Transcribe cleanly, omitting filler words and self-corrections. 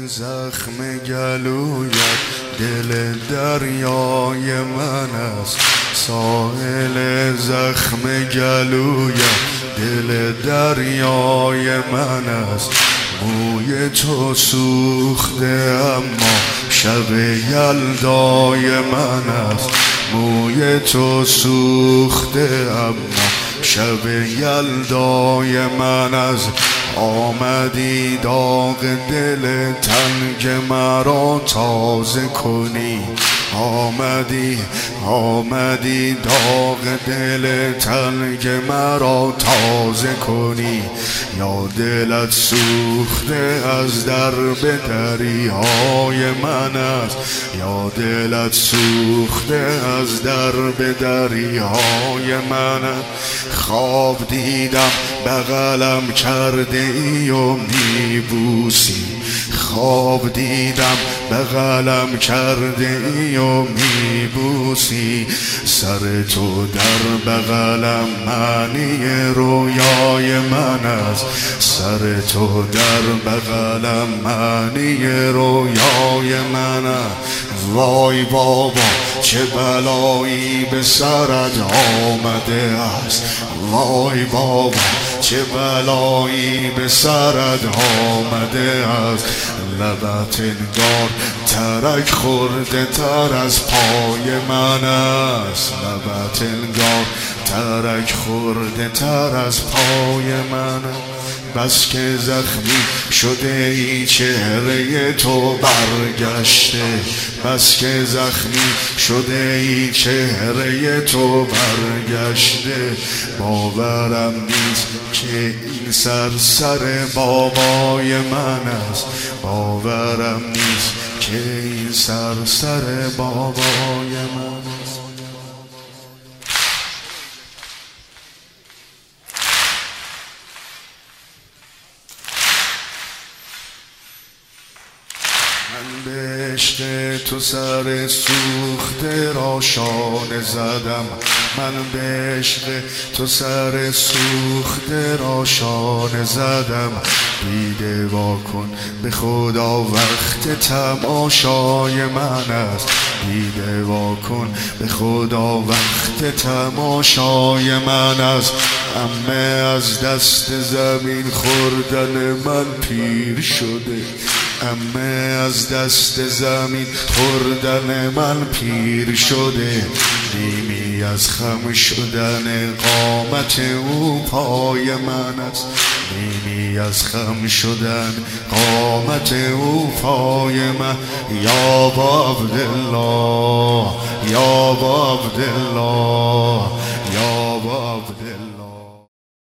زخم گلویت دل دریای من است، ساحل زخم گلویت دل دریای من است. موی تو سوخته اما شب یلدای من است، موی تو سوخته اما شب یلدای من است. آمدی داغ دل تنگ مرا تازه کنی، آمدی داغ دل تنگ مرا تازه کنی. یا دلت سوخته از درب دریای من است، یا دلت سوخته از درب دریای من است. خواب دیدم بغلم کرده ای و میبوسی، خواب دیدم بغلم کرده ای و میبوسی. سر تو در بغلم معنی رویای من است، سر تو در بغلم معنی رویای من است. وای بابا چه بلایی به سرت آمده است، وای بابا چه بلایی به سرت آمده است. لبت انگار ترک خورده تر از پای من است، لبت انگار ترک خورده تر از پای من است. بس که زخمی شده ای چهره تو برگشته، بس که زخمی شده ای چهره تو برگشته. باورم نیست که این سر بابای من است، باورم نیست که این سر بابای من است. من به عشق تو سر سوخته را شانه زدم، من به عشق تو سر سوخته را شانه زدم. دیده واکن به خدا وقت تماشای من است، دیده واکن به خدا وقت تماشای من است. عمه از دست زمین خوردن من پیر شده، عمه از دست زمین خوردن من پیر شده. نیمی از خم شدن قامت او پای من است، نیمی از خم شدن قامت او پای من. یا با عبدالله، یا با عبدالله،